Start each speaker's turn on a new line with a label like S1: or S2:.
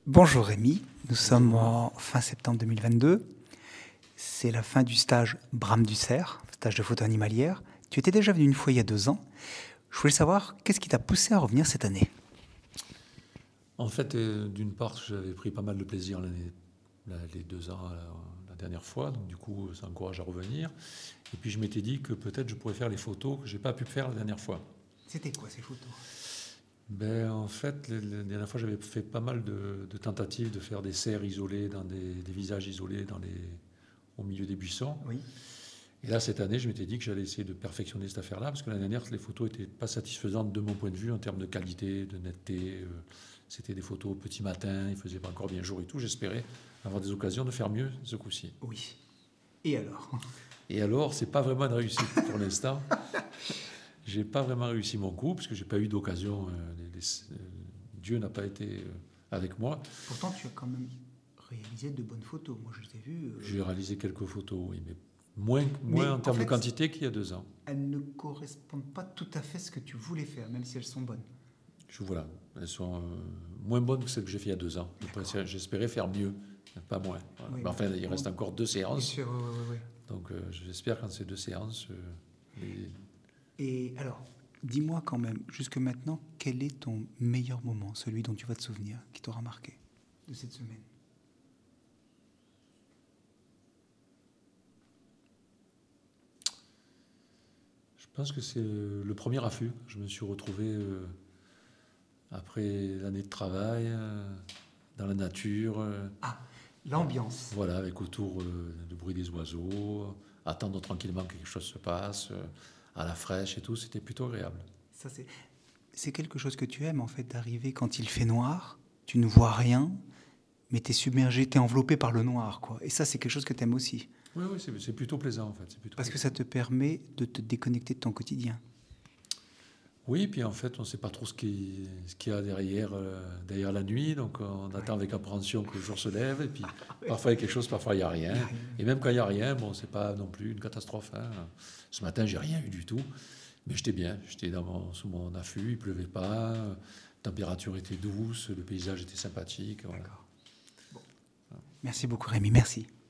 S1: Bonjour Rémi, nous sommes en fin septembre 2022. C'est la fin du stage Bram Dussert, stage de photo animalière. Tu étais déjà venu une fois il y a 2 ans. Je voulais savoir, qu'est-ce qui t'a poussé à revenir cette année?
S2: En fait, d'une part, j'avais pris pas mal de plaisir les 2 ans la dernière fois, donc du coup, ça encourage à revenir. Et puis, je m'étais dit que peut-être je pourrais faire les photos que j'ai pas pu faire la dernière fois.
S1: C'était quoi ces photos?
S2: En fait, la dernière fois, j'avais fait pas mal de tentatives de faire des cerfs isolés, dans des visages isolés au milieu des buissons.
S1: Oui.
S2: Et là, cette année, je m'étais dit que j'allais essayer de perfectionner cette affaire-là, parce que l'année dernière, les photos n'étaient pas satisfaisantes de mon point de vue en termes de qualité, de netteté. C'était des photos au petit matin, il faisait pas encore bien jour et tout. J'espérais avoir des occasions de faire mieux ce coup-ci.
S1: Oui. Et alors?
S2: Et alors, c'est pas vraiment une réussite pour l'instant. J'ai pas vraiment réussi mon coup, parce que j'ai pas eu d'occasion. Dieu n'a pas été avec moi.
S1: Pourtant, tu as quand même réalisé de bonnes photos. Moi, je les ai vues.
S2: J'ai réalisé quelques photos, oui, mais moins en termes de quantité qu'il y a 2 ans.
S1: Elles ne correspondent pas tout à fait à ce que tu voulais faire, même si elles sont bonnes.
S2: Voilà, elles sont moins bonnes que celles que j'ai fait il y a 2 ans. J'espérais faire mieux, pas moins. Voilà.
S1: Oui,
S2: Mais enfin, il reste encore 2 séances.
S1: Bien sûr, oui.
S2: Donc j'espère qu'en ces 2 séances...
S1: Et alors, dis-moi quand même, jusque maintenant, quel est ton meilleur moment, celui dont tu vas te souvenir, qui t'aura marqué de cette semaine?
S2: Je pense que c'est le premier affût. Je me suis retrouvé après l'année de travail, dans la nature.
S1: Ah, l'ambiance.
S2: Voilà, avec autour le bruit des oiseaux, attendre tranquillement que quelque chose se passe, à la fraîche et tout, c'était plutôt agréable.
S1: Ça, c'est quelque chose que tu aimes, en fait, d'arriver quand il fait noir, tu ne vois rien, mais tu es submergé, tu es enveloppé par le noir, quoi. Et ça, c'est quelque chose que tu aimes aussi.
S2: Oui, c'est plutôt plaisant, en fait.
S1: Parce que ça te permet de te déconnecter de ton quotidien.
S2: Oui, puis en fait, on ne sait pas trop ce qu'il y a derrière la nuit, donc on attend avec appréhension que le jour se lève, et puis parfois il y a quelque chose, parfois il n'y a rien. Et même quand il n'y a rien, bon, c'est pas non plus une catastrophe. Hein. Ce matin, j'ai rien eu du tout, mais j'étais bien, j'étais sous mon affût, il pleuvait pas, la température était douce, le paysage était sympathique. Voilà.
S1: Bon. Merci beaucoup Rémi, merci.